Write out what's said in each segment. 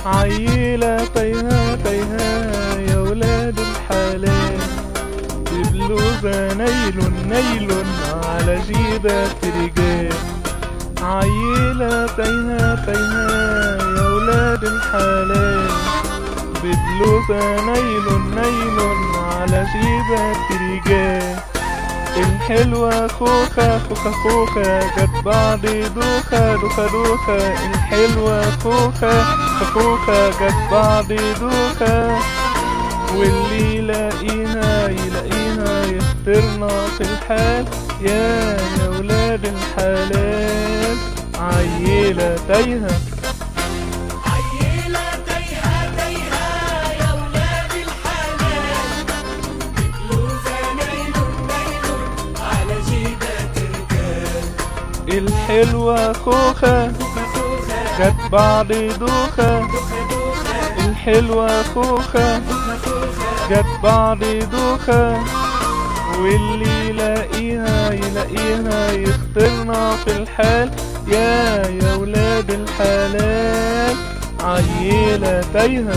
عيلة تايهة تايهة يا ولاد الحلال، ببلوزة نايلون نايلون على جيبة رجال. عيلة تايهة تايهة يا ولاد الحلال، ببلوزة نايلون نايلون على جيبة رجال. الحلوة خوخة خوخة خوخة جت بعض دوخة دوخة دوخة. الحلوة خوخة خوخة جت بعض دوخة، واللي يلاقيها يلاقيها يختارنا في الحال. يا ولاد الحلال عيلة تايهة. الحلوة خوخة جت بعض دوخة. الحلوة خوخة جت بعض دوخة، واللي يلاقيها يلاقيها يختارنا في الحال. يا ولاد الحلال عيلة تايهة.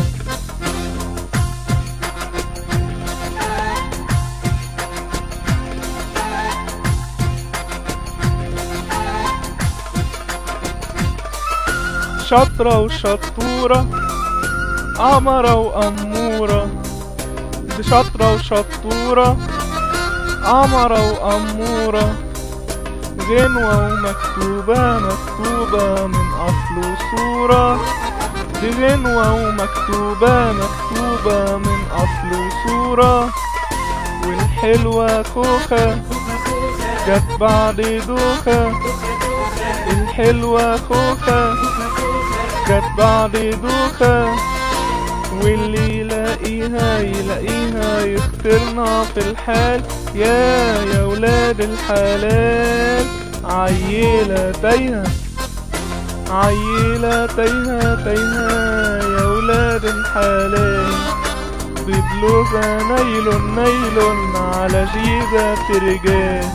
شطرة وشطورة قمرة وأمورة، دي شطرة وشطورة قمرة وأمورة. غنوة ومكتوبة مكتوبة من أصل وصورة، دي غنوة ومكتوبة مكتوبة من أصل وصورة. والحلوة خوخة جت بعض دوخة. الحلوة خوخة جت بعض دوخة، واللي يلاقيها يلاقيها يختارنا في الحال. يا ولاد الحلال عيلة تايهة. عيلة تايهة تايهة يا ولاد الحلال، ببلوزة نايلون نايلون على جيبة رجال.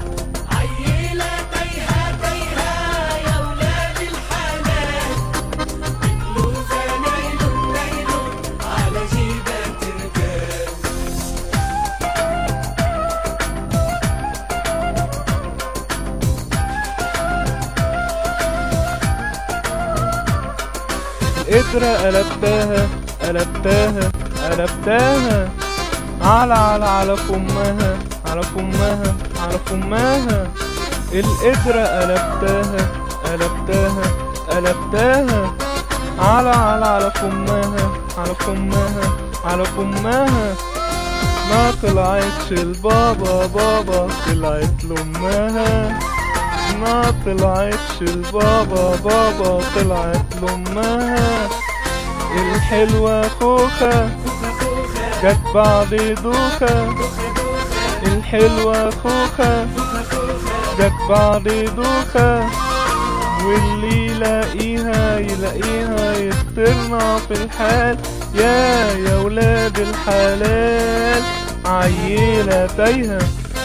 القدرة قلبتها قلبتها قلبتها على فمها على فمها على فمها. القدرة قلبتها قلبتها قلبتها على فمها على فمها على فمها. ما طلعتش البابا بابا طلعت لأمها، ما طلعتش البابا بابا طلعت لأمها. الحلوة خوخة جت بعض دوخة. الحلوة خوخة جت بعض دوخة، واللي يلاقيها يلاقيها يختارنا في الحال. يا ولاد الحلال عيلة تايهة.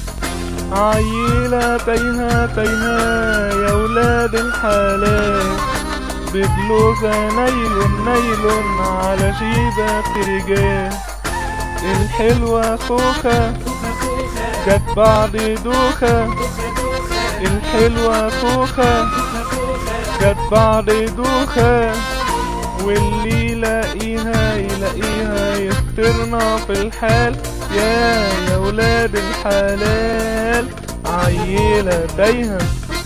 عيلة تايهة تايهة يا ولاد الحلال، ببلوزة نايلون نايلون على جيبة رجال. الحلوة خوخة جت بعض دوخة. الحلوة خوخة جت بعض دوخة، واللي يلاقيها يلاقيها يختارنا في الحال. يا ولاد الحلال عيلة تايهة.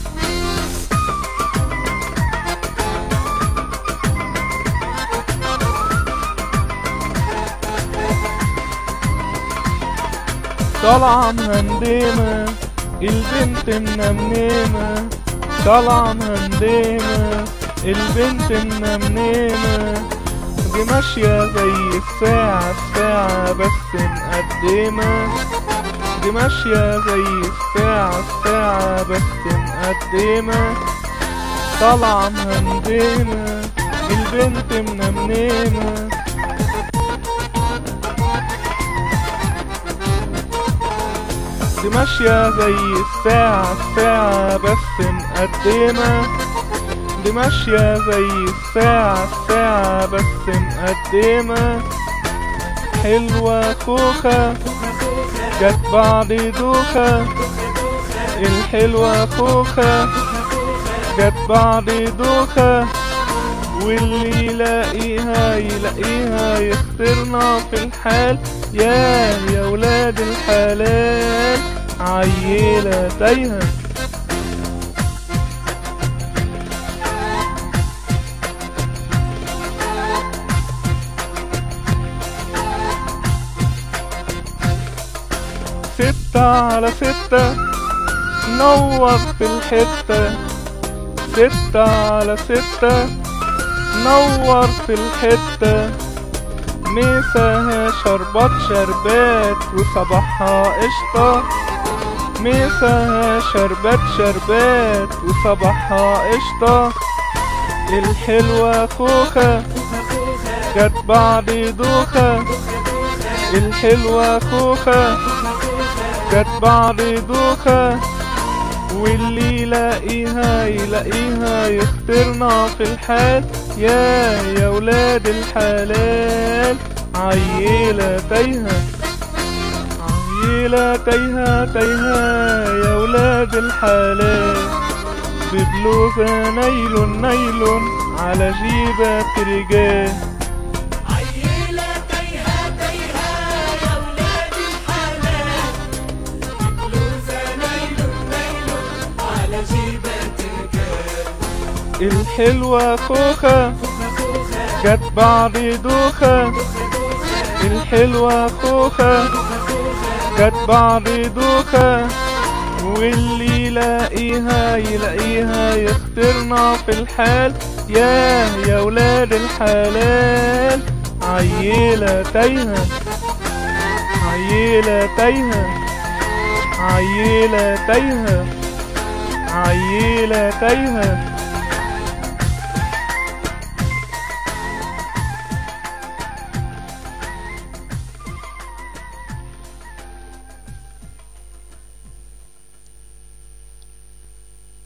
طالعة مهندمة البنت منمنمة، طالعة مهندمة البنت منمنمة. دي ماشية زي الساعة الساعة بس مقدمة، دي ماشية زي الساعة الساعة بس مقدمة. طالعة مهندمة البنت منمنمة، دي ماشية زي الساعة الساعة بس مقدمة. دي ماشية زي الساعة بس مقدمة، حلوة خوخة جت بعد دوخة، الحلوة خوخة جت بعد دوخة، واللي يلاقيها يختارنا في الحال. يا ولاد الحلال عيلة تايهة. ستة على ستة نور في الحتة، 6/6 نور في الحتة، ميساها شربات وصباحها قشطة، ميساها شربات وصباحها قشطة، الحلوة خوخة جت بعد دوخة، الحلوة خوخة جت بعد دوخة، واللي يلاقيها يختارنا في الحال. يا ولاد الحلال عيلة تايهة، عيلة تايهة يا ولاد الحلال، ببلوزة نايلون على جيبة رجال. الحلوة خوخة جت بعد دوخة، الحلوة خوخة جت بعد دوخة، واللي يلاقيها يختارنا في الحال. يا ولاد الحلال عيلة تايهة، عيلة تايهة، عيلة تايهة، عيلة تايهة.